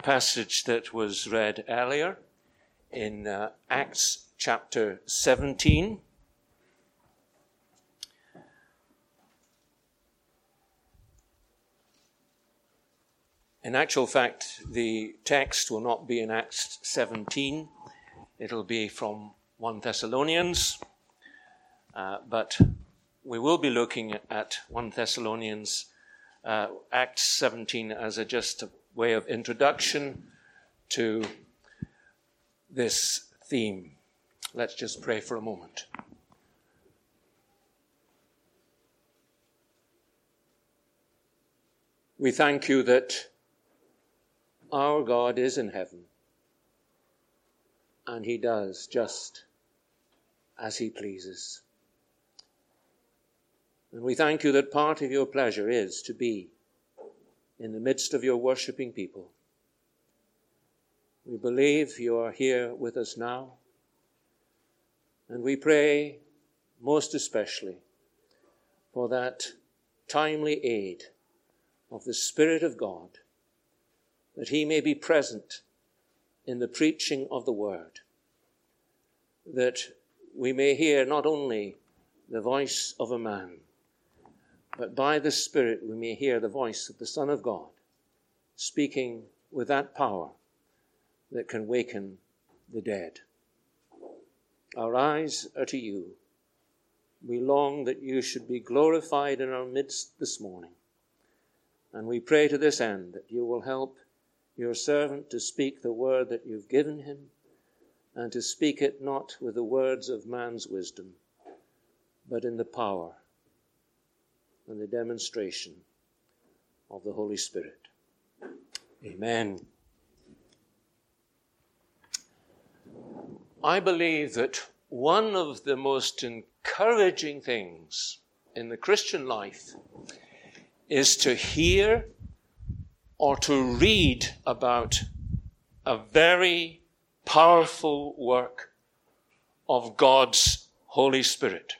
passage that was read earlier in Acts chapter 17. In actual fact, the text will not be in Acts 17. It'll be from 1 Thessalonians. But we will be looking at 1 Thessalonians, Acts 17, as just a way of introduction to this theme. Let's just pray for a moment. We thank you that our God is in heaven, and he does just as he pleases. And we thank you that part of your pleasure is to be in the midst of your worshipping people. We believe you are here with us now, and we pray most especially for that timely aid of the Spirit of God, that he may be present in the preaching of the word, that we may hear not only the voice of a man, but by the Spirit we may hear the voice of the Son of God, speaking with that power that can waken the dead. Our eyes are to you. We long that you should be glorified in our midst this morning. And we pray to this end that you will help your servant to speak the word that you've given him, and to speak it not with the words of man's wisdom, but in the power and the demonstration of the Holy Spirit. Amen. I believe that one of the most encouraging things in the Christian life is to hear or to read about a very powerful work of God's Holy Spirit.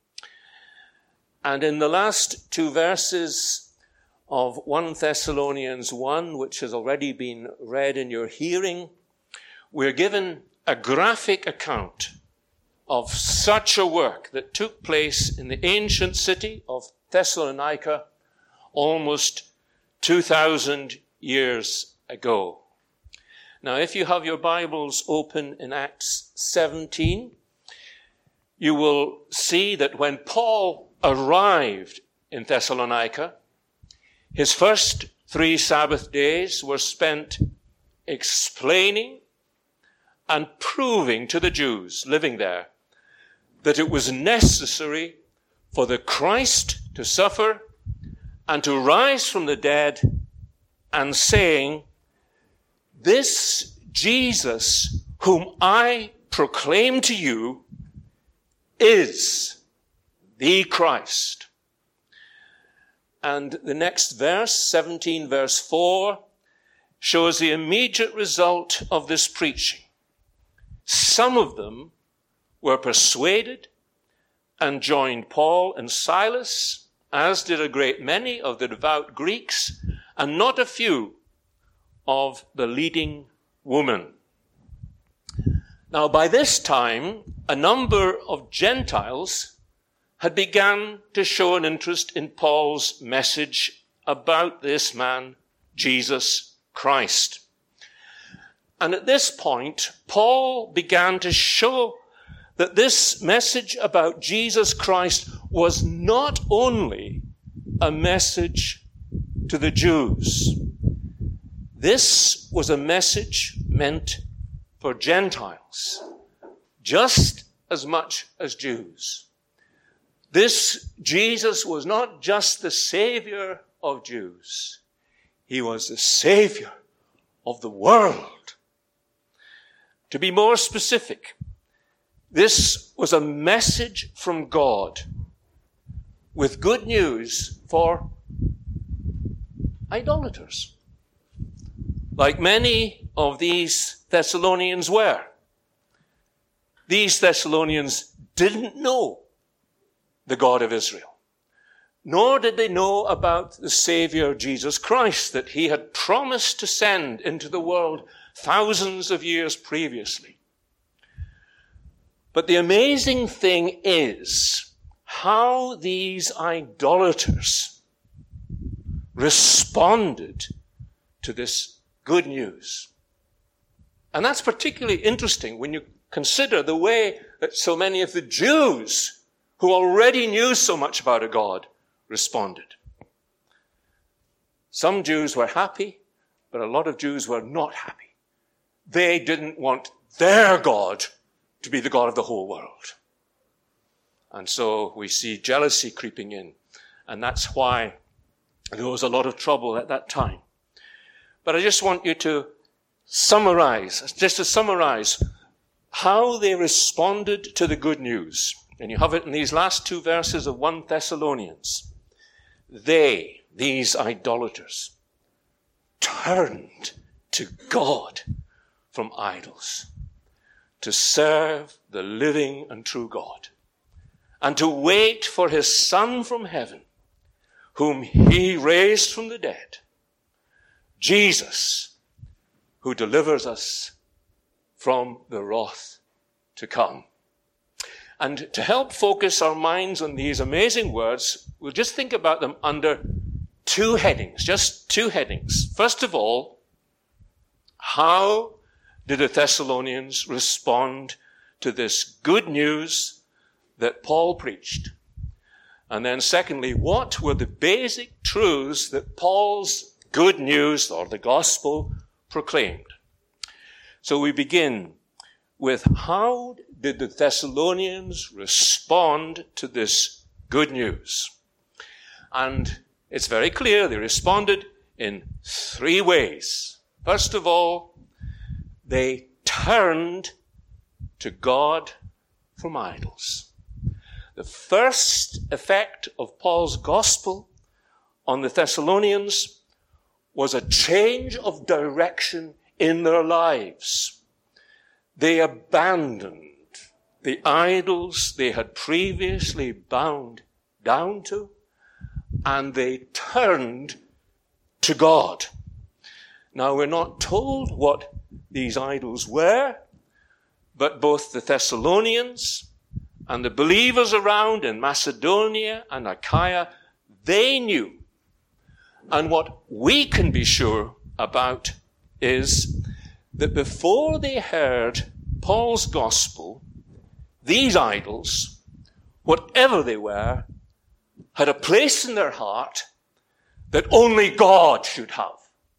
And in the last two verses of 1 Thessalonians 1, which has already been read in your hearing, we're given a graphic account of such a work that took place in the ancient city of Thessalonica almost 2,000 years ago. Now, if you have your Bibles open in Acts 17, you will see that when Paul arrived in Thessalonica, his first 3 Sabbath days were spent explaining and proving to the Jews living there that it was necessary for the Christ to suffer and to rise from the dead, and saying, "This Jesus whom I proclaim to you is the Christ." And the next verse, 17 verse 4, shows the immediate result of this preaching. Some of them were persuaded and joined Paul and Silas, as did a great many of the devout Greeks, and not a few of the leading women. Now, by this time, a number of Gentiles had begun to show an interest in Paul's message about this man, Jesus Christ. And at this point, Paul began to show that this message about Jesus Christ was not only a message to the Jews. This was a message meant for Gentiles, just as much as Jews. This Jesus was not just the Savior of Jews. He was the Savior of the world. To be more specific, this was a message from God with good news for idolaters, like many of these Thessalonians were. These Thessalonians didn't know the God of Israel. nor did they know about the Savior Jesus Christ that he had promised to send into the world thousands of years previously. But the amazing thing is how these idolaters responded to this good news. And that's particularly interesting when you consider the way that so many of the Jews who already knew so much about a God responded. Some Jews were happy, but a lot of Jews were not happy. They didn't want their God to be the God of the whole world. And so we see jealousy creeping in. And that's why there was a lot of trouble at that time. But I just want you to summarize how they responded to the good news. And you have it in these last two verses of 1 Thessalonians. They, these idolaters, turned to God from idols to serve the living and true God and to wait for his Son from heaven, whom he raised from the dead, Jesus, who delivers us from the wrath to come. And to help focus our minds on these amazing words, we'll just think about them under two headings, just two headings. First of all, how did the Thessalonians respond to this good news that Paul preached? And then secondly, what were the basic truths that Paul's good news, or the gospel, proclaimed? So we begin with how did the Thessalonians respond to this good news? And it's very clear they responded in three ways. First of all, they turned to God from idols. The first effect of Paul's gospel on the Thessalonians was a change of direction in their lives. They abandoned the idols they had previously bowed down to, and they turned to God. Now, we're not told what these idols were, but both the Thessalonians and the believers around in Macedonia and Achaia, they knew. And what we can be sure about is that before they heard Paul's gospel, these idols, whatever they were, had a place in their heart that only God should have.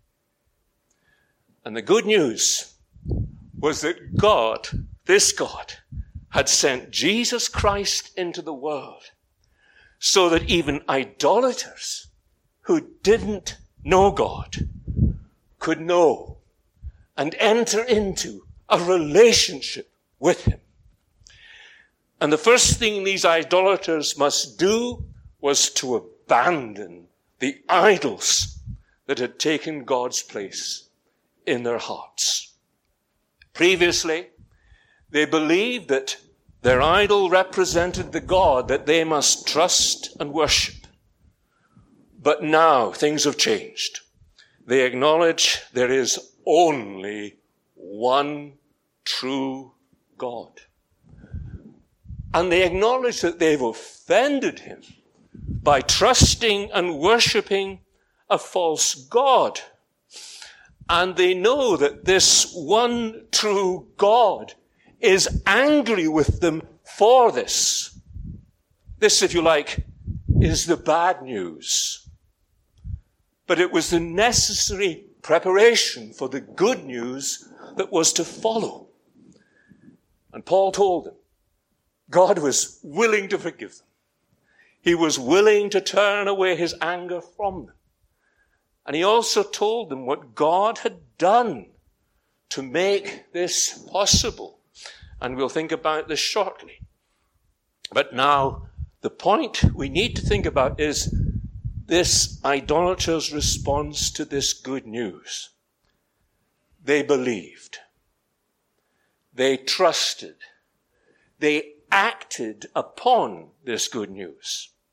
And the good news was that God, this God, had sent Jesus Christ into the world so that even idolaters who didn't know God could know and enter into a relationship with him. And the first thing these idolaters must do was to abandon the idols that had taken God's place in their hearts. Previously, they believed that their idol represented the God that they must trust and worship. But now things have changed. They acknowledge there is only one true God. And they acknowledge that they've offended him by trusting and worshipping a false God. And they know that this one true God is angry with them for this. This, if you like, is the bad news. But it was the necessary preparation for the good news that was to follow. And Paul told them God was willing to forgive them. He was willing to turn away his anger from them. And he also told them what God had done to make this possible. And we'll think about this shortly. But now, the point we need to think about is this idolater's response to this good news. They believed. They trusted. They acted upon this good news.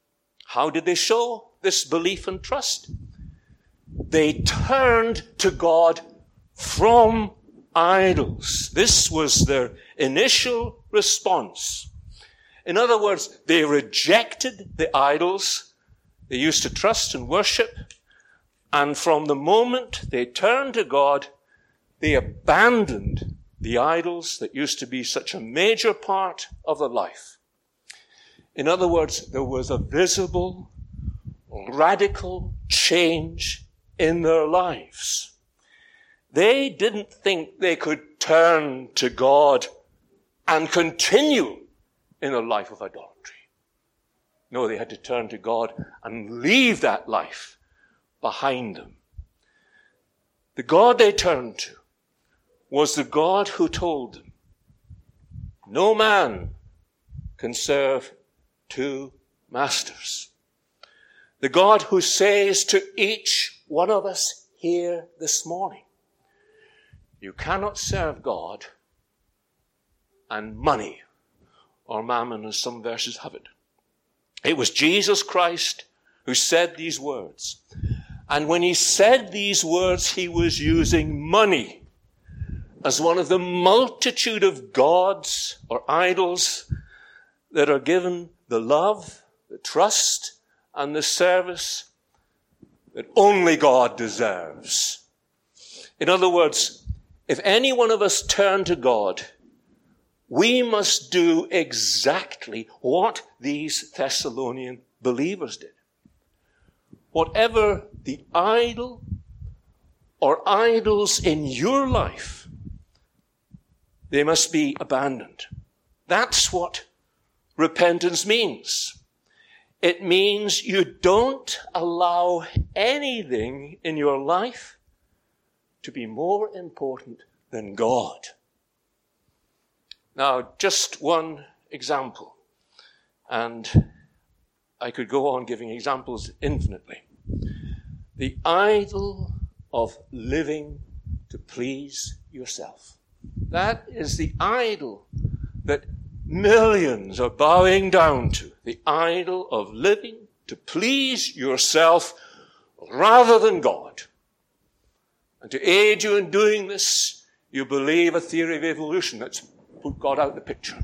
How did they show this belief and trust? They turned to God from idols. This was their initial response. In other words, they rejected the idols they used to trust and worship, and from the moment they turned to God, they abandoned the idols that used to be such a major part of their life. In other words, there was a visible, radical change in their lives. They didn't think they could turn to God and continue in a life of idolatry. No, they had to turn to God and leave that life behind them. The God they turned to was the God who told them, no man can serve two masters. The God who says to each one of us here this morning, you cannot serve God and money, or mammon, as some verses have it. It was Jesus Christ who said these words. And when he said these words, he was using money as one of the multitude of gods or idols that are given the love, the trust, and the service that only God deserves. In other words, if any one of us turn to God, we must do exactly what these Thessalonian believers did. Whatever the idol or idols in your life, they must be abandoned. That's what repentance means. It means you don't allow anything in your life to be more important than God. Now, just one example, and I could go on giving examples infinitely. The idol of living to please yourself. That is the idol that millions are bowing down to. The idol of living to please yourself rather than God. And to aid you in doing this, you believe a theory of evolution that's put God out of the picture.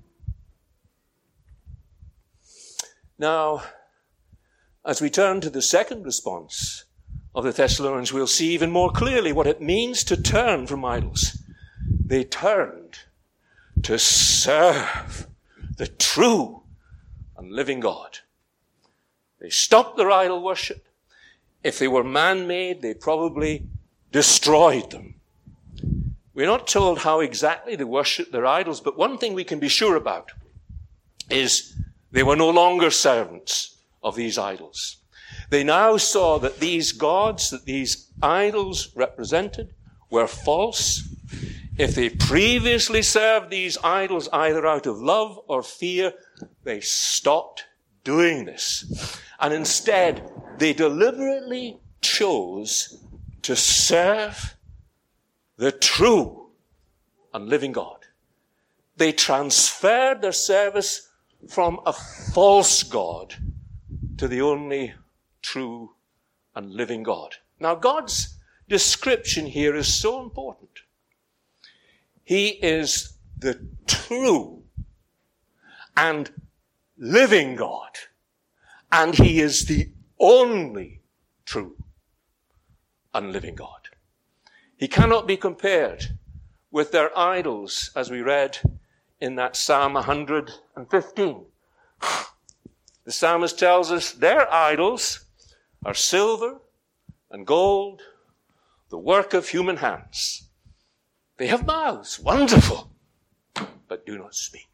Now, as we turn to the second response of the Thessalonians, we'll see even more clearly what it means to turn from idols. They turned to serve the true and living God. They stopped their idol worship. If they were man-made, they probably destroyed them. We're not told how exactly they worshipped their idols, but one thing we can be sure about is they were no longer servants of these idols. They now saw that these gods, that these idols represented, were false. If they previously served these idols either out of love or fear, they stopped doing this. And instead, they deliberately chose to serve the true and living God. They transferred their service from a false God to the only true and living God. Now, God's description here is so important. He is the true and living God, and he is the only true and living God. He cannot be compared with their idols, as we read in that Psalm 115. The psalmist tells us their idols are silver and gold, the work of human hands. They have mouths, wonderful, but do not speak.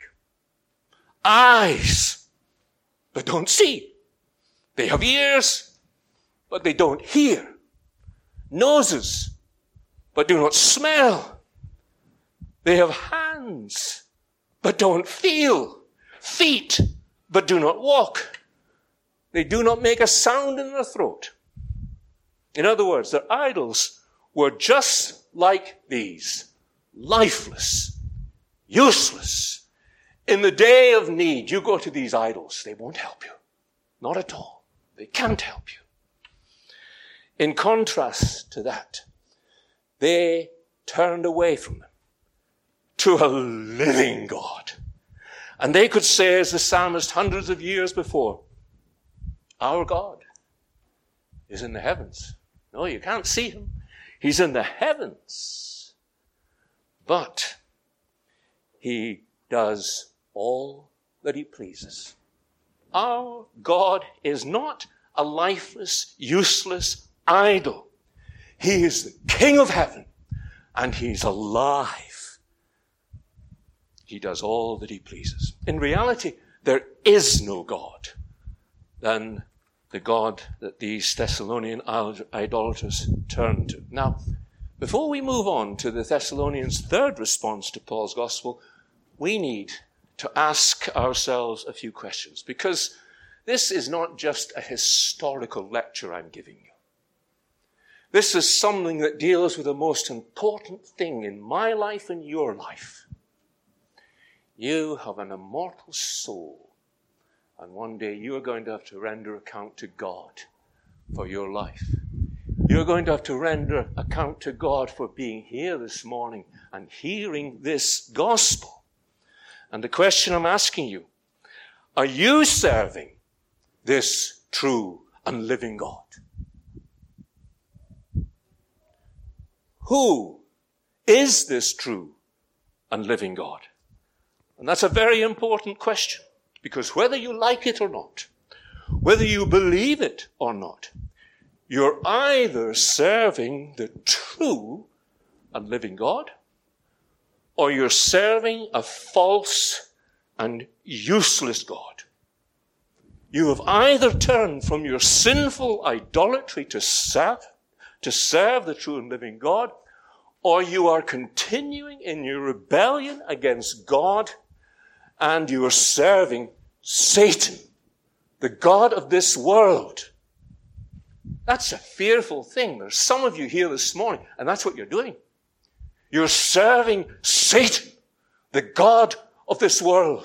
Eyes, but don't see. They have ears, but they don't hear. Noses, but do not smell. They have hands, but don't feel. Feet, but do not walk. They do not make a sound in their throat. In other words, their idols were just like these. Lifeless, useless. In the day of need, you go to these idols, they won't help you. Not at all. They can't help you. In contrast to that, they turned away from them to a living God. And they could say, as the psalmist hundreds of years before, our God is in the heavens. No, you can't see him. He's in the heavens. But he does all that he pleases. Our God is not a lifeless, useless idol. He is the King of heaven, and he's alive. He does all that he pleases. In reality, there is no God than the God that these Thessalonian idolaters turned to. Now, before we move on to the Thessalonians' third response to Paul's gospel, we need to ask ourselves a few questions, because this is not just a historical lecture I'm giving you. This is something that deals with the most important thing in my life and your life. You have an immortal soul, and one day you are going to have to render account to God for your life. You're going to have to render account to God for being here this morning and hearing this gospel. And the question I'm asking you, are you serving this true and living God? Who is this true and living God? And that's a very important question, because whether you like it or not, whether you believe it or not, you're either serving the true and living God, or you're serving a false and useless God. You have either turned from your sinful idolatry to serve the true and living God, or you are continuing in your rebellion against God, and you are serving Satan, the God of this world. That's a fearful thing. There's some of you here this morning, and that's what you're doing. You're serving Satan, the God of this world.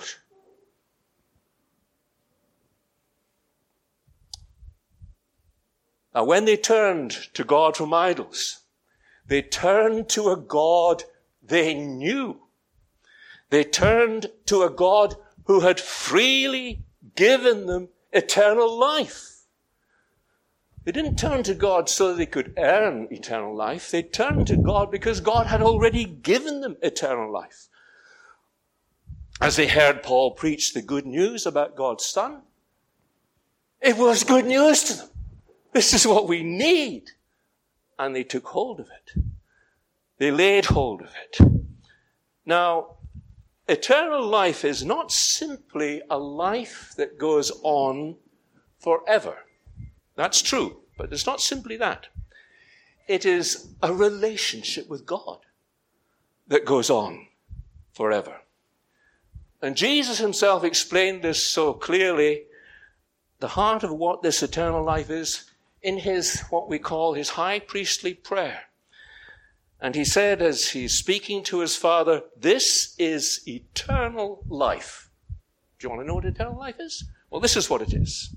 Now, when they turned to God from idols, they turned to a God they knew. They turned to a God who had freely given them eternal life. They didn't turn to God so they could earn eternal life. They turned to God because God had already given them eternal life. As they heard Paul preach the good news about God's Son, it was good news to them. This is what we need. And they took hold of it. They laid hold of it. Now, eternal life is not simply a life that goes on forever. That's true, but it's not simply that. It is a relationship with God that goes on forever. And Jesus himself explained this so clearly, the heart of what this eternal life is, in his, what we call his high priestly prayer. And he said, as he's speaking to his Father, this is eternal life. Do you want to know what eternal life is? Well, this is what it is.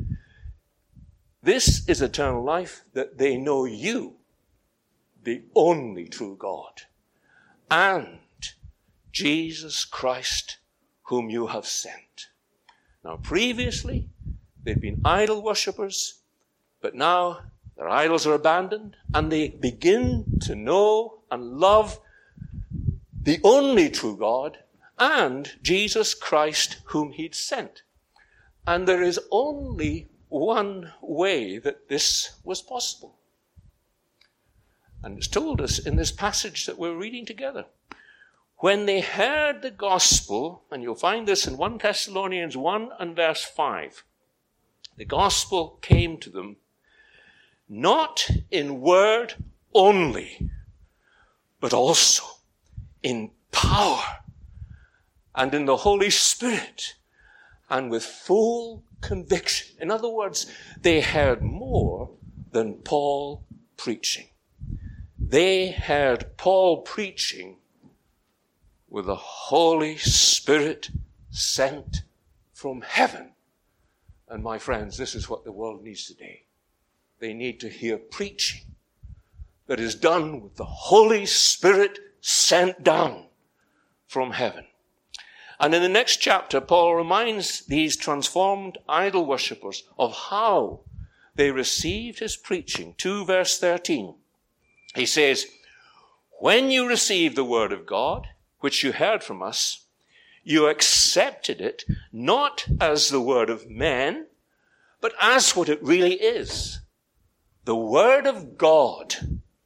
This is eternal life, that they know you, the only true God, and Jesus Christ, whom you have sent. Now, previously, they'd been idol worshippers, but now their idols are abandoned, and they begin to know and love the only true God and Jesus Christ, whom he'd sent. And there is only one way that this was possible. And it's told us in this passage that we're reading together. When they heard the gospel, and you'll find this in 1 Thessalonians 1 and verse 5, the gospel came to them not in word only, but also in power and in the Holy Spirit and with full conviction. In other words, they heard more than Paul preaching. They heard Paul preaching with the Holy Spirit sent from heaven. And my friends, this is what the world needs today. They need to hear preaching that is done with the Holy Spirit sent down from heaven. And in the next chapter, Paul reminds these transformed idol worshippers of how they received his preaching. 2 verse 13. He says, when you received the word of God, which you heard from us, you accepted it not as the word of men, but as what it really is. The word of God,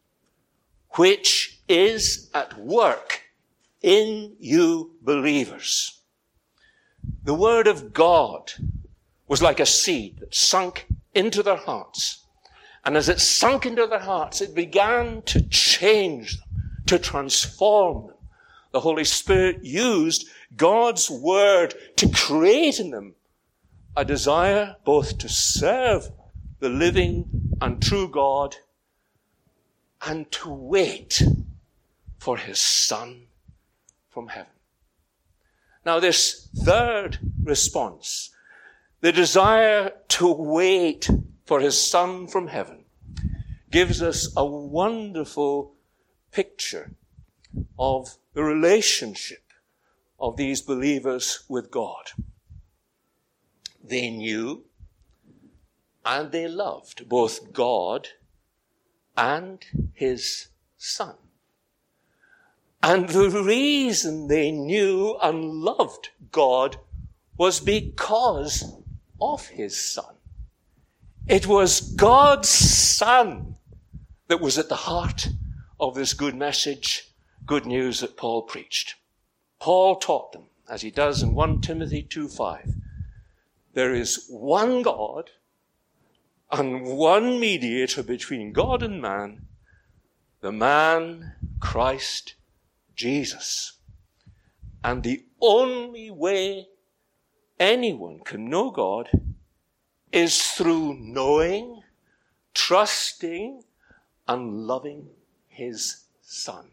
which is at work in you believers. The word of God was like a seed that sunk into their hearts. And as it sunk into their hearts, it began to change them, to transform them. The Holy Spirit used God's word to create in them a desire both to serve the living and true God and to wait for his Son from heaven. Now, this third response, the desire to wait for his Son from heaven, gives us a wonderful picture of the relationship of these believers with God. They knew and they loved both God and his Son. And the reason they knew and loved God was because of his Son. It was God's Son that was at the heart of this good message, good news that Paul preached. Paul taught them, as he does in 1 Timothy 2:5, there is one God and one mediator between God and man, the man Christ Jesus. And the only way anyone can know God is through knowing, trusting, and loving his Son.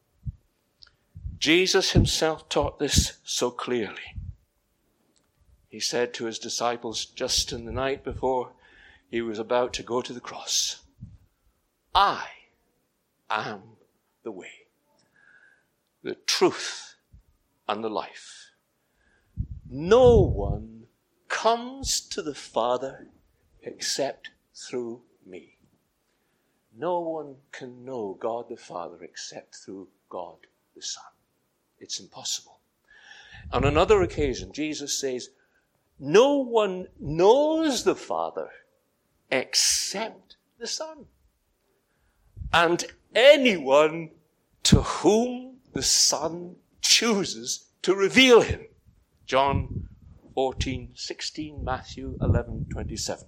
Jesus himself taught this so clearly. He said to his disciples just in the night before he was about to go to the cross, I am the way, the truth, and the life. No one comes to the Father except through me. No one can know God the Father except through God the Son. It's impossible. On another occasion, Jesus says, no one knows the Father except the Son, and anyone to whom the Son chooses to reveal him. John 14:16, Matthew 11:27.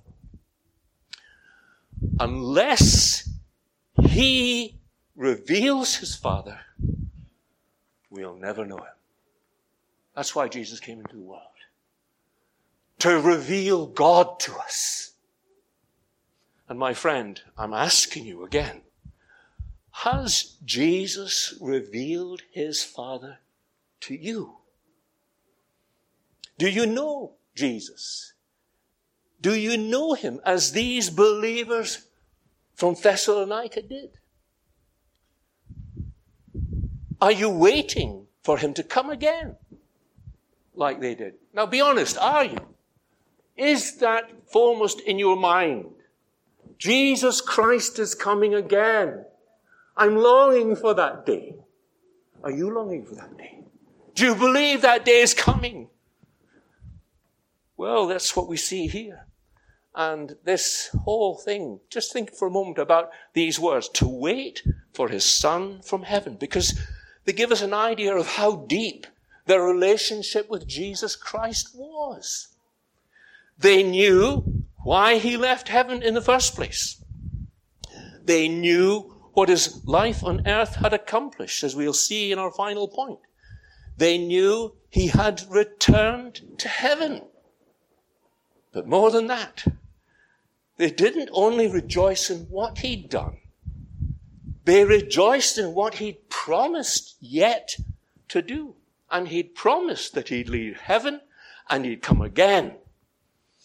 Unless he reveals his Father, we'll never know him. That's why Jesus came into the world, to reveal God to us. And my friend, I'm asking you again, has Jesus revealed his Father to you? Do you know Jesus? Do you know him as these believers from Thessalonica did? Are you waiting for him to come again like they did? Now be honest, are you? Is that foremost in your mind? Jesus Christ is coming again. I'm longing for that day. Are you longing for that day? Do you believe that day is coming? Well, that's what we see here. And this whole thing, just think for a moment about these words, to wait for his Son from heaven, because they give us an idea of how deep their relationship with Jesus Christ was. They knew why he left heaven in the first place. They knew what his life on earth had accomplished, as we'll see in our final point. They knew he had returned to heaven. But more than that, they didn't only rejoice in what he'd done. They rejoiced in what he'd promised yet to do. And he'd promised that he'd leave heaven and he'd come again.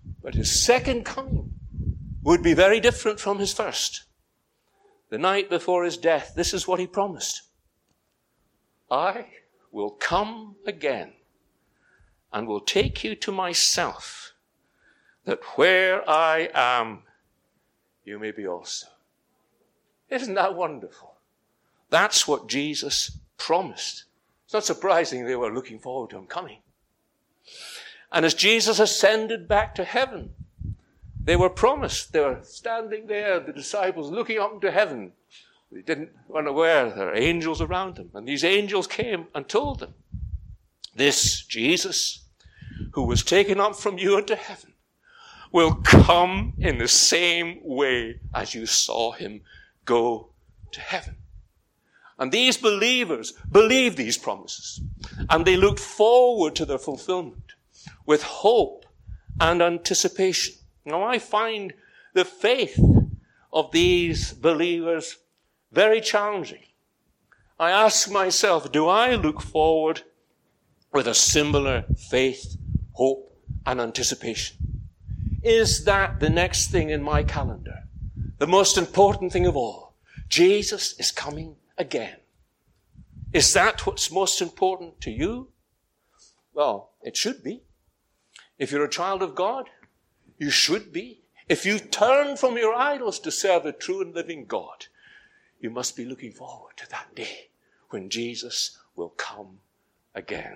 But his second coming would be very different from his first. The night before his death, this is what he promised. I will come again and will take you to myself, that where I am, you may be also. Isn't that wonderful? That's what Jesus promised. It's not surprising they were looking forward to him coming. And as Jesus ascended back to heaven, they were promised. They were standing there, the disciples, looking up into heaven. They weren't aware there were angels around them. And these angels came and told them, this Jesus, who was taken up from you into heaven, will come in the same way as you saw him go to heaven. And these believers believed these promises. And they looked forward to their fulfillment with hope and anticipation. Now, I find the faith of these believers very challenging. I ask myself, do I look forward with a similar faith, hope, and anticipation? Is that the next thing in my calendar? The most important thing of all? Jesus is coming again. Is that what's most important to you? Well, it should be. If you're a child of God, you should be. If you turn from your idols to serve the true and living God, you must be looking forward to that day when Jesus will come again.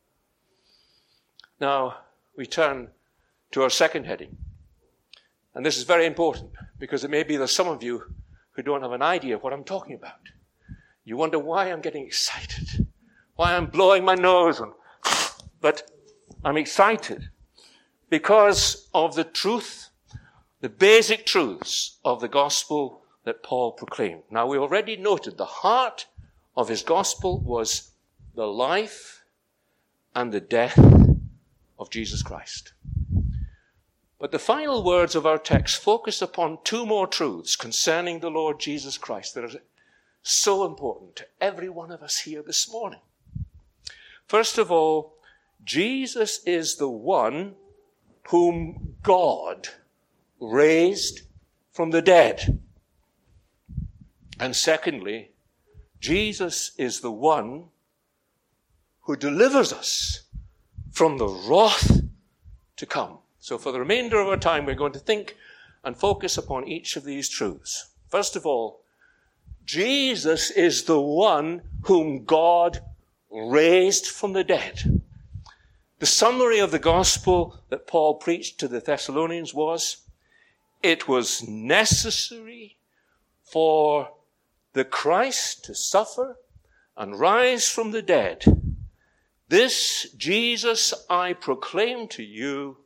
Now, we turn to our second heading. And this is very important because it may be there's some of you who don't have an idea of what I'm talking about. You wonder why I'm getting excited, why I'm blowing my nose on. But I'm excited because of the truth, the basic truths of the gospel that Paul proclaimed. Now, we already noted the heart of his gospel was the life and the death of Jesus Christ. But the final words of our text focus upon two more truths concerning the Lord Jesus Christ that are so important to every one of us here this morning. First of all, Jesus is the one whom God raised from the dead. And secondly, Jesus is the one who delivers us from the wrath to come. So for the remainder of our time, we're going to think and focus upon each of these truths. First of all, Jesus is the one whom God raised from the dead. The summary of the gospel that Paul preached to the Thessalonians was, it was necessary for the Christ to suffer and rise from the dead. This Jesus I proclaim to you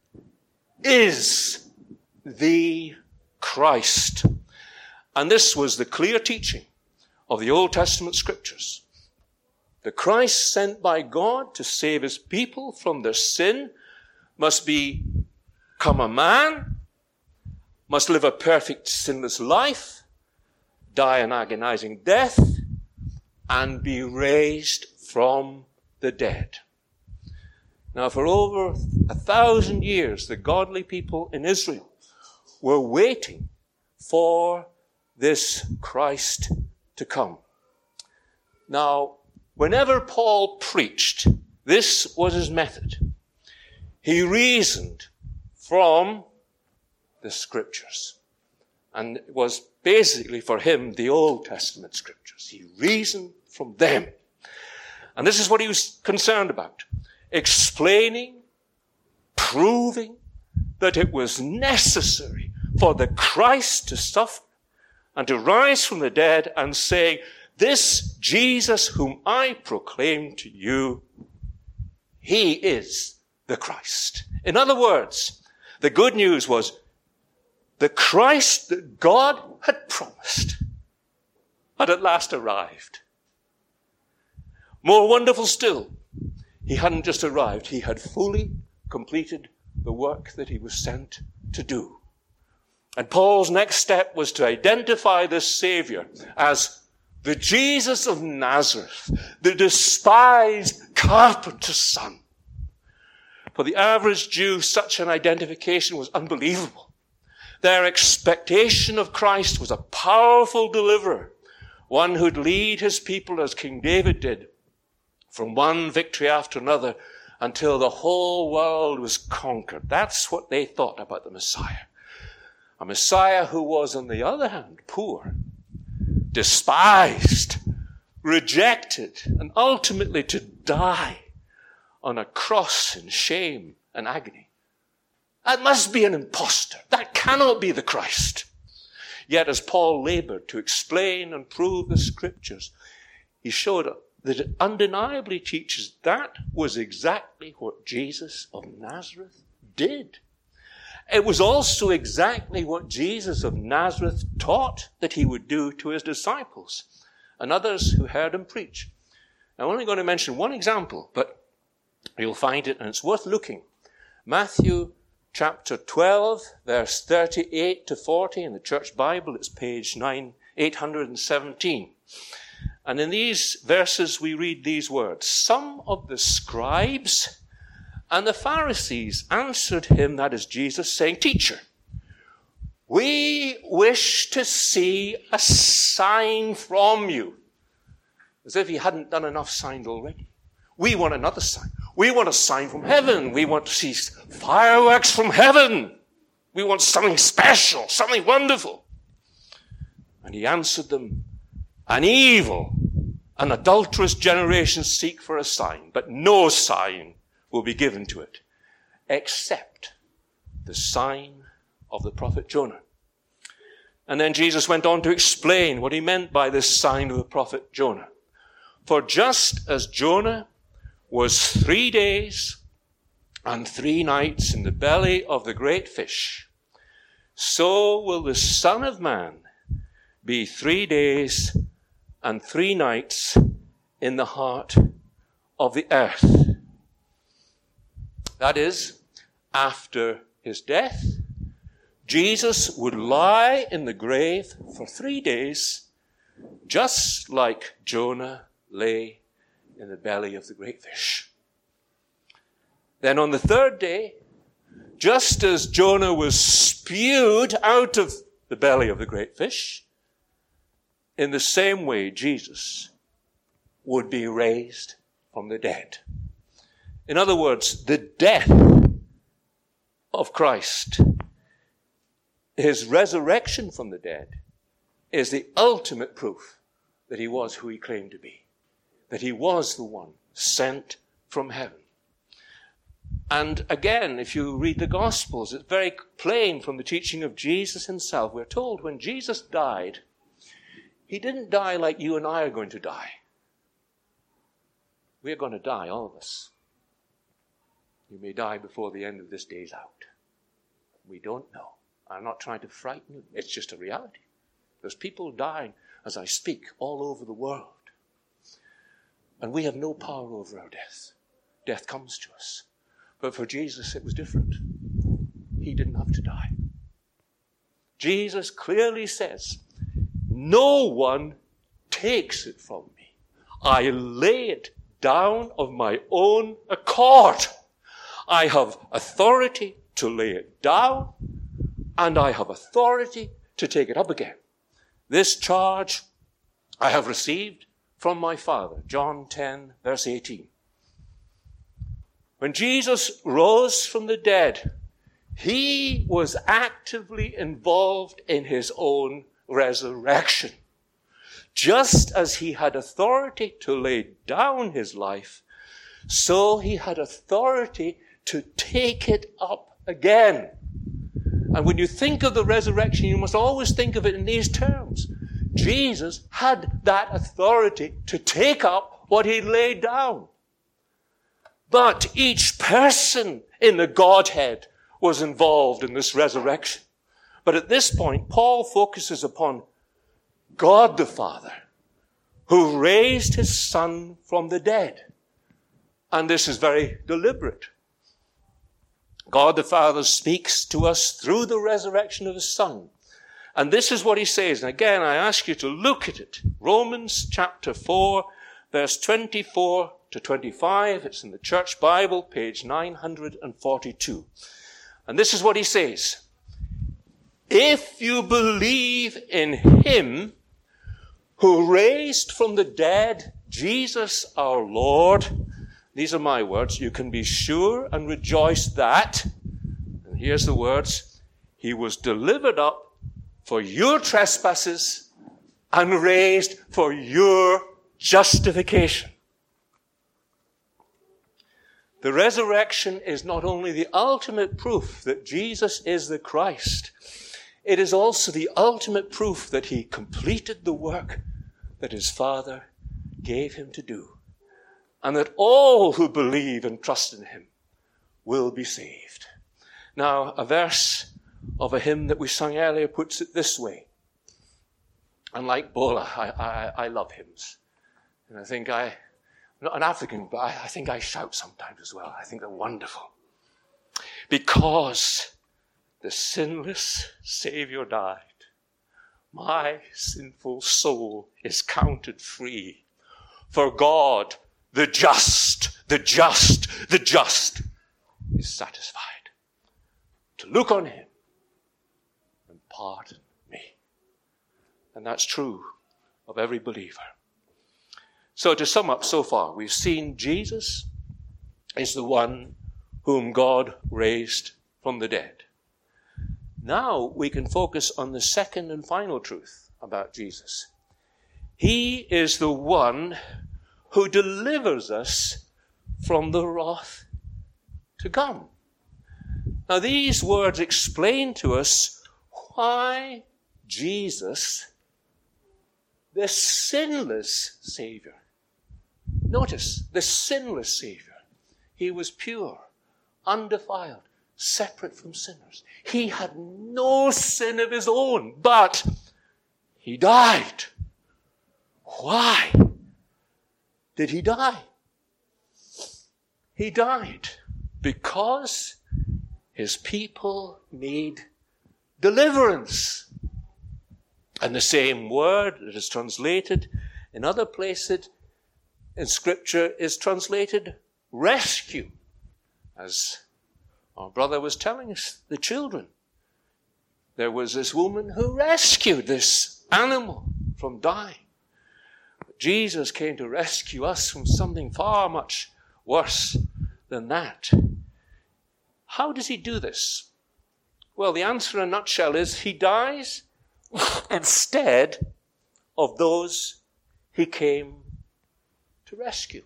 is the Christ. And this was the clear teaching of the Old Testament scriptures. The Christ sent by God to save his people from their sin must become a man, must live a perfect sinless life, die an agonizing death, and be raised from the dead. Now, for over 1,000 years, the godly people in Israel were waiting for this Christ to come. Now, whenever Paul preached, this was his method. He reasoned from the scriptures. And it was basically for him the Old Testament scriptures. He reasoned from them. And this is what he was concerned about. Explaining, proving that it was necessary for the Christ to suffer and to rise from the dead, and saying, this Jesus whom I proclaim to you, he is the Christ. In other words, the good news was the Christ that God had promised had at last arrived. More wonderful still, he hadn't just arrived, he had fully completed the work that he was sent to do. And Paul's next step was to identify this Savior as the Jesus of Nazareth, the despised carpenter's son. For the average Jew, such an identification was unbelievable. Their expectation of Christ was a powerful deliverer, one who'd lead his people as King David did, from one victory after another until the whole world was conquered. That's what they thought about the Messiah. A Messiah who was, on the other hand, poor, despised, rejected, and ultimately to die on a cross in shame and agony. That must be an impostor. That cannot be the Christ. Yet as Paul labored to explain and prove the Scriptures, he showed that it undeniably teaches that was exactly what Jesus of Nazareth did. It was also exactly what Jesus of Nazareth taught that he would do to his disciples and others who heard him preach. I'm only going to mention one example, but you'll find it, and it's worth looking. Matthew chapter 12, verse 38 to 40 in the Church Bible. It's page 817. And in these verses we read these words. Some of the scribes and the Pharisees answered him, that is Jesus, saying, Teacher, we wish to see a sign from you. As if he hadn't done enough signs already. We want another sign. We want a sign from heaven. We want to see fireworks from heaven. We want something special, something wonderful. And he answered them, An evil and adulterous generation seek for a sign, but no sign will be given to it, except the sign of the prophet Jonah. And then Jesus went on to explain what he meant by this sign of the prophet Jonah. For just as Jonah was 3 days and 3 nights in the belly of the great fish, so will the Son of Man be 3 days and 3 nights in the heart of the earth. That is, after his death, Jesus would lie in the grave for 3 days, just like Jonah lay in the belly of the great fish. Then on the 3rd day, just as Jonah was spewed out of the belly of the great fish, in the same way Jesus would be raised from the dead. In other words, the death of Christ, his resurrection from the dead, is the ultimate proof that he was who he claimed to be, that he was the one sent from heaven. And again, if you read the Gospels, it's very plain from the teaching of Jesus himself. We're told when Jesus died, he didn't die like you and I are going to die. We're going to die, all of us. You may die before the end of this day's out. We don't know. I'm not trying to frighten you. It's just a reality. There's people dying as I speak all over the world. And we have no power over our death. Death comes to us. But for Jesus, it was different. He didn't have to die. Jesus clearly says, no one takes it from me. I lay it down of my own accord. I have authority to lay it down, and I have authority to take it up again. This charge I have received from my Father. John 10, verse 18. When Jesus rose from the dead, he was actively involved in his own resurrection. Just as he had authority to lay down his life, so he had authority to take it up again. And when you think of the resurrection, you must always think of it in these terms. Jesus had that authority to take up what he laid down. But each person in the Godhead was involved in this resurrection. But at this point, Paul focuses upon God the Father, who raised his Son from the dead. And this is very deliberate. God the Father speaks to us through the resurrection of his Son. And this is what he says. And again, I ask you to look at it. Romans chapter 4, verse 24 to 25. It's in the Church Bible, page 942. And this is what he says. If you believe in him who raised from the dead Jesus our Lord, these are my words, you can be sure and rejoice that, and here's the words, he was delivered up for your trespasses and raised for your justification. The resurrection is not only the ultimate proof that Jesus is the Christ, it is also the ultimate proof that he completed the work that his Father gave him to do, and that all who believe and trust in him will be saved. Now, a verse of a hymn that we sung earlier puts it this way. And like Bola, I love hymns. And I think I'm not an African, but I think I shout sometimes as well. I think they're wonderful. Because the sinless Savior died, my sinful soul is counted free. For God, the just is satisfied to look on him and pardon me. And that's true of every believer. So to sum up so far, we've seen Jesus is the one whom God raised from the dead. Now we can focus on the second and final truth about Jesus. He is the one who delivers us from the wrath to come. Now these words explain to us why Jesus, the sinless Savior, notice, the sinless Savior, he was pure, undefiled, separate from sinners. He had no sin of his own, but he died. Why did he die? He died because his people need deliverance. And the same word that is translated in other places in Scripture is translated rescue, as our brother was telling us, the children. There was this woman who rescued this animal from dying. But Jesus came to rescue us from something far much worse than that. How does he do this? Well, the answer in a nutshell is he dies instead of those he came to rescue.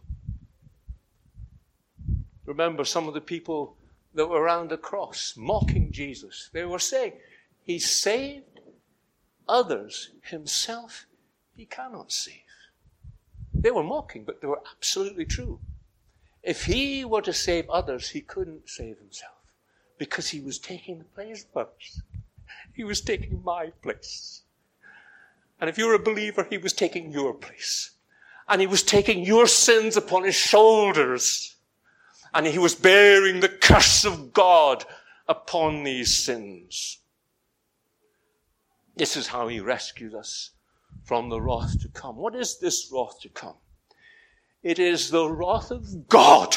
Remember some of the people that were around the cross mocking Jesus. They were saying, he saved others, himself he cannot save. They were mocking, but they were absolutely true. If he were to save others, he couldn't save himself because he was taking the place of others. He was taking my place. And if you're a believer, he was taking your place. And he was taking your sins upon his shoulders. And he was bearing the curse of God upon these sins. This is how he rescued us from the wrath to come. What is this wrath to come? It is the wrath of God.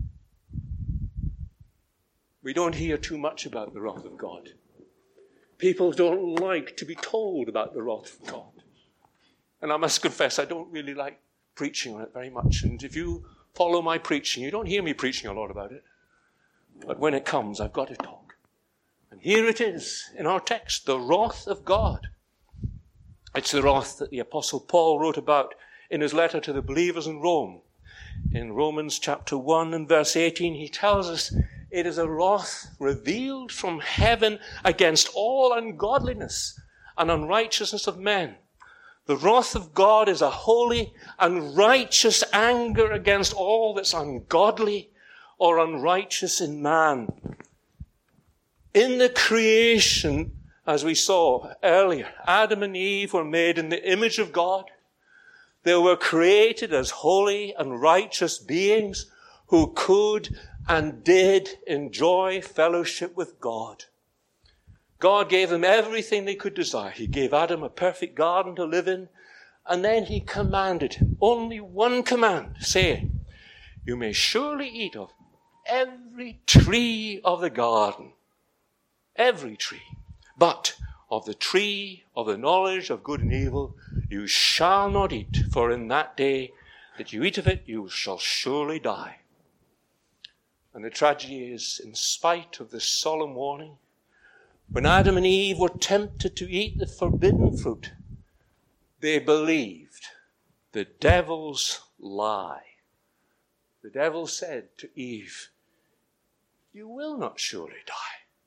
We don't hear too much about the wrath of God. People don't like to be told about the wrath of God. And I must confess, I don't really like preaching on it very much. And if you follow my preaching, you don't hear me preaching a lot about it. But when it comes, I've got to talk. And here it is in our text, the wrath of God. It's the wrath that the Apostle Paul wrote about in his letter to the believers in Rome. In Romans chapter 1 and verse 18, he tells us it is a wrath revealed from heaven against all ungodliness and unrighteousness of men. The wrath of God is a holy and righteous anger against all that's ungodly or unrighteous in man. In the creation, as we saw earlier, Adam and Eve were made in the image of God. They were created as holy and righteous beings who could and did enjoy fellowship with God. God gave them everything they could desire. He gave Adam a perfect garden to live in, and then he commanded him, only one command, saying, you may surely eat of every tree of the garden. Every tree. But of the tree of the knowledge of good and evil you shall not eat, for in that day that you eat of it, you shall surely die. And the tragedy is, in spite of this solemn warning, when Adam and Eve were tempted to eat the forbidden fruit, they believed the devil's lie. The devil said to Eve, you will not surely die.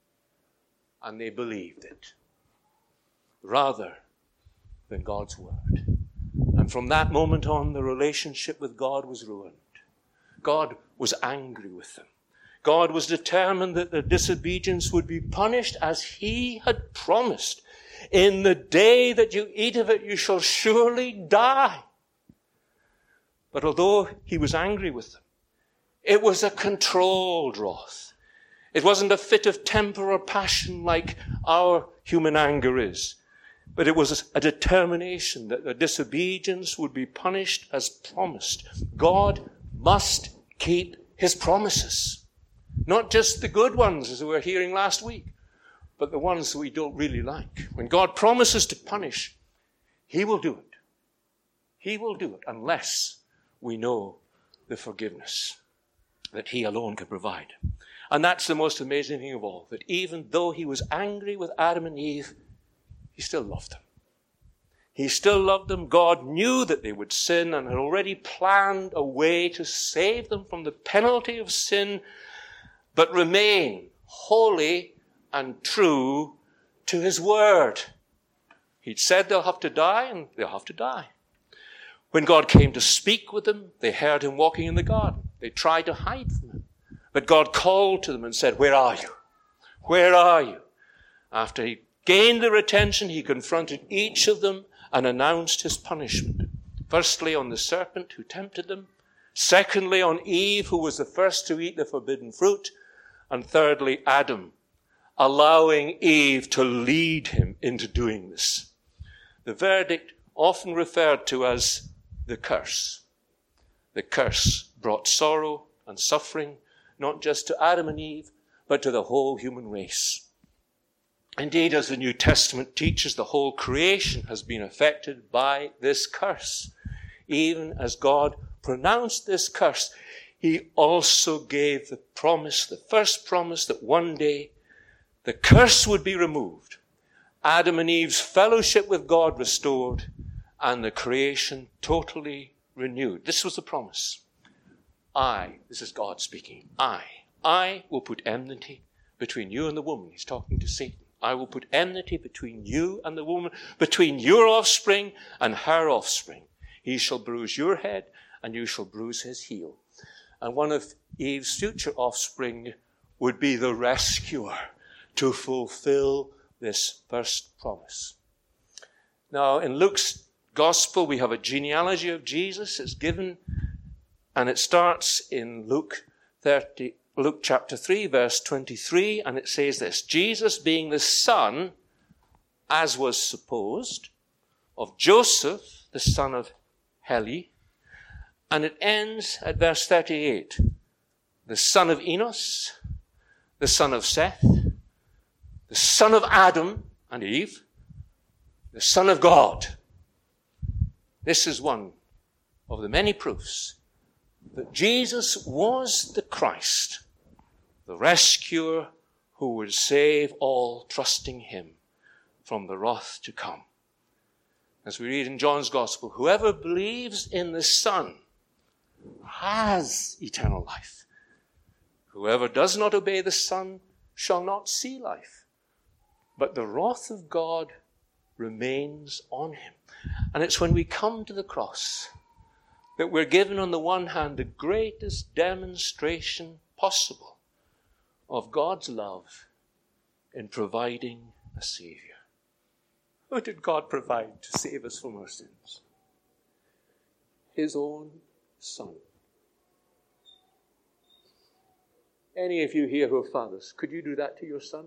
And they believed it, rather than God's word. And from that moment on, the relationship with God was ruined. God was angry with them. God was determined that their disobedience would be punished as he had promised. In the day that you eat of it, you shall surely die. But although he was angry with them, it was a controlled wrath. It wasn't a fit of temper or passion like our human anger is. But it was a determination that their disobedience would be punished as promised. God must keep his promises. Not just the good ones, as we were hearing last week, but the ones that we don't really like. When God promises to punish, he will do it. He will do it unless we know the forgiveness that he alone can provide. And that's the most amazing thing of all, that even though he was angry with Adam and Eve, he still loved them. He still loved them. God knew that they would sin and had already planned a way to save them from the penalty of sin, but remain holy and true to his word. He'd said they'll have to die, and they'll have to die. When God came to speak with them, they heard him walking in the garden. They tried to hide from him. But God called to them and said, where are you? Where are you? After he gained their attention, he confronted each of them and announced his punishment. Firstly, on the serpent who tempted them. Secondly, on Eve, who was the first to eat the forbidden fruit. And thirdly, Adam, allowing Eve to lead him into doing this. The verdict, often referred to as the curse. The curse brought sorrow and suffering, not just to Adam and Eve, but to the whole human race. Indeed, as the New Testament teaches, the whole creation has been affected by this curse. Even as God pronounced this curse, he also gave the promise, the first promise, that one day the curse would be removed, Adam and Eve's fellowship with God restored, and the creation totally renewed. This was the promise. This is God speaking, I will put enmity between you and the woman. He's talking to Satan. I will put enmity between you and the woman, between your offspring and her offspring. He shall bruise your head, and you shall bruise his heel. And one of Eve's future offspring would be the rescuer to fulfill this first promise. Now, in Luke's gospel, we have a genealogy of Jesus. It's given, and it starts in Luke chapter 3, verse 23, and it says this: Jesus being the son, as was supposed, of Joseph, the son of Heli. And it ends at verse 38. The son of Enos, the son of Seth, the son of Adam and Eve, the son of God. This is one of the many proofs that Jesus was the Christ, the rescuer who would save all trusting him from the wrath to come. As we read in John's Gospel, whoever believes in the Son has eternal life. Whoever does not obey the Son shall not see life, but the wrath of God remains on him. And it's when we come to the cross that we're given, on the one hand, the greatest demonstration possible of God's love in providing a Savior. What did God provide to save us from our sins? His own Son. Any of you here who are fathers, could you do that to your son?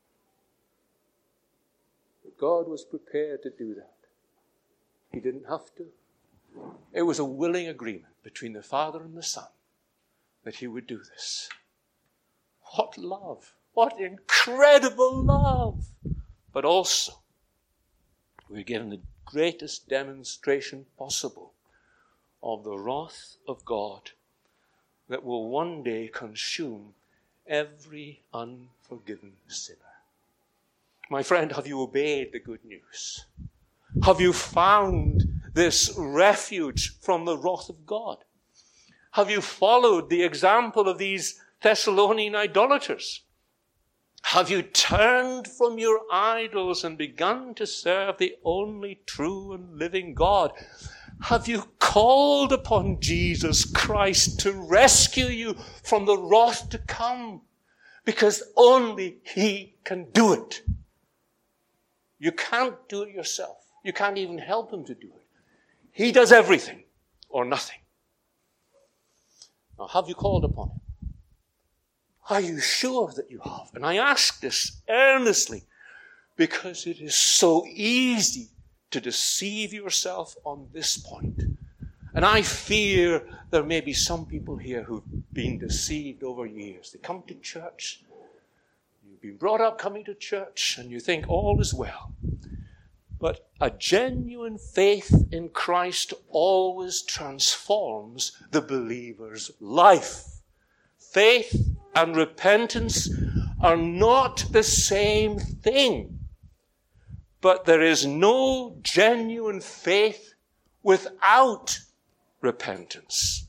But God was prepared to do that. He didn't have to. It was a willing agreement between the Father and the Son. that he would do this. What love! What incredible love! But also, we're given the greatest demonstration possible of the wrath of God that will one day consume every unforgiven sinner. My friend, have you obeyed the good news? Have you found this refuge from the wrath of God? Have you followed the example of these Thessalonian idolaters? Have you turned from your idols and begun to serve the only true and living God? Have you called upon Jesus Christ to rescue you from the wrath to come? Because only he can do it. You can't do it yourself. You can't even help him to do it. He does everything or nothing. Now, have you called upon him? Are you sure that you have? And I ask this earnestly because it is so easy to deceive yourself on this point. And I fear there may be some people here who've been deceived over years. They come to church, you've been brought up coming to church, and you think all is well. But a genuine faith in Christ always transforms the believer's life. Faith and repentance are not the same thing. But there is no genuine faith without repentance.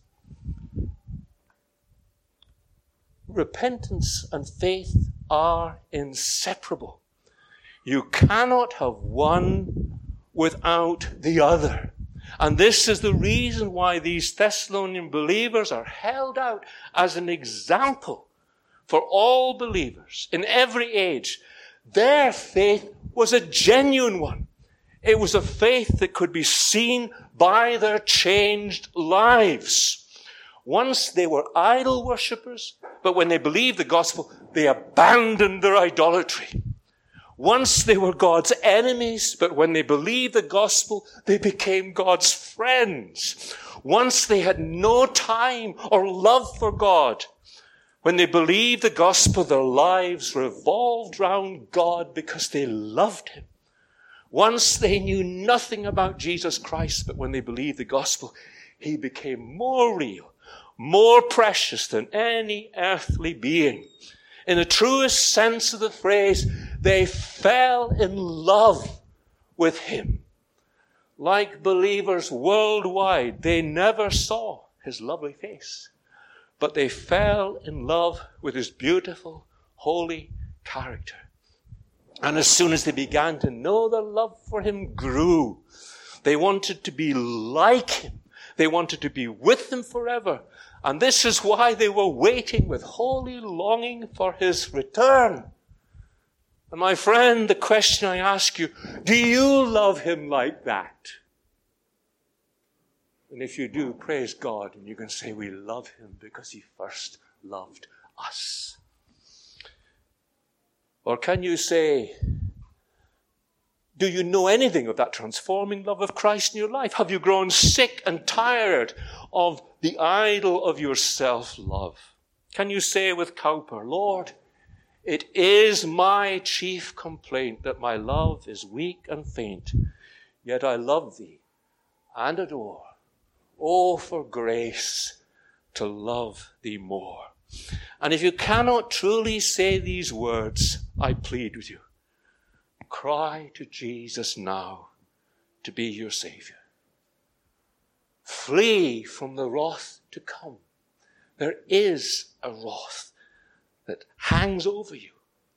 Repentance and faith are inseparable. You cannot have one without the other. And this is the reason why these Thessalonian believers are held out as an example for all believers in every age. Their faith was a genuine one. It was a faith that could be seen by their changed lives. Once they were idol worshippers, but when they believed the gospel, they abandoned their idolatry. Once they were God's enemies, but when they believed the gospel, they became God's friends. Once they had no time or love for God. When they believed the gospel, their lives revolved round God because they loved him. Once they knew nothing about Jesus Christ, but when they believed the gospel, he became more real, more precious than any earthly being. In the truest sense of the phrase, they fell in love with him. Like believers worldwide, they never saw his lovely face, but they fell in love with his beautiful, holy character. And as soon as they began to know their love for him grew, they wanted to be like him. They wanted to be with him forever. And this is why they were waiting with holy longing for his return. And my friend, the question I ask you, do you love him like that? And if you do, praise God, and you can say we love him because he first loved us. Or can you say, do you know anything of that transforming love of Christ in your life? Have you grown sick and tired of the idol of your self-love? Can you say with Cowper, Lord, it is my chief complaint that my love is weak and faint, yet I love thee and adore. Oh, for grace to love thee more. And if you cannot truly say these words, I plead with you, cry to Jesus now to be your Savior. Flee from the wrath to come. There is a wrath that hangs over you.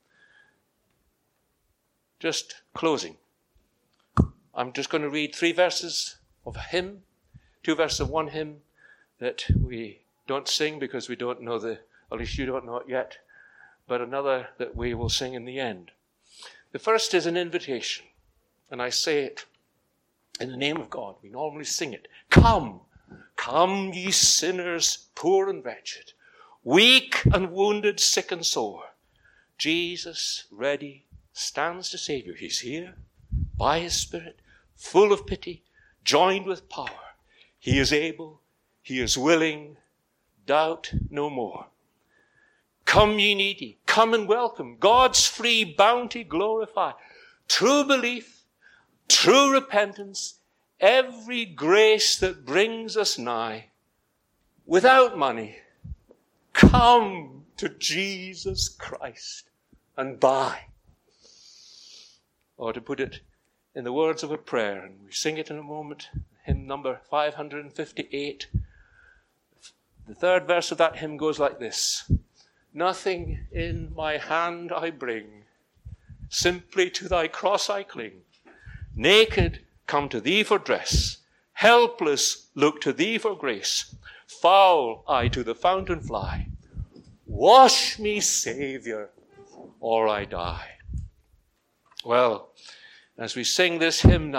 Just closing. I'm just going to read 3 verses of a hymn, 2 verses of one hymn that we don't sing because we don't know at least you don't know it yet, but another that we will sing in the end. The first is an invitation, and I say it in the name of God. We normally sing it. Come, come ye sinners, poor and wretched, weak and wounded, sick and sore. Jesus, ready, stands to save you. He's here by his Spirit, full of pity, joined with power. He is able, he is willing. doubt no more. Come ye needy, come and welcome. God's free bounty glorify. True belief, true repentance, every grace that brings us nigh. Without money, come to Jesus Christ and buy. Or to put it in the words of a prayer, and we sing it in a moment, hymn number 558. The third verse of that hymn goes like this. Nothing in my hand I bring, simply to thy cross I cling. Naked, come to thee for dress, helpless, look to thee for grace. Foul, I to the fountain fly. Wash me, Saviour, or I die. Well, as we sing this hymn now,